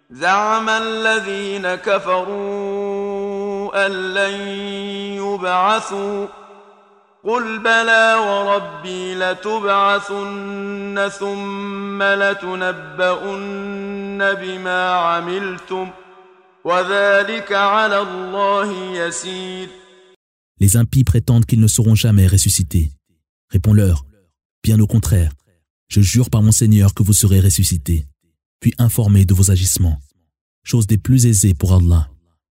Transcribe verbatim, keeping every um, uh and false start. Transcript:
زعم الذين كفروا أن لن يبعثوا قل بلى وربي لتبعثن ثم لتنبؤن بما عملتم وذلك على الله يسير. Les impies prétendent qu'ils ne seront jamais ressuscités. Réponds-leur, bien au contraire, je jure par mon Seigneur que vous serez ressuscités, puis informés de vos agissements, chose des plus aisées pour Allah.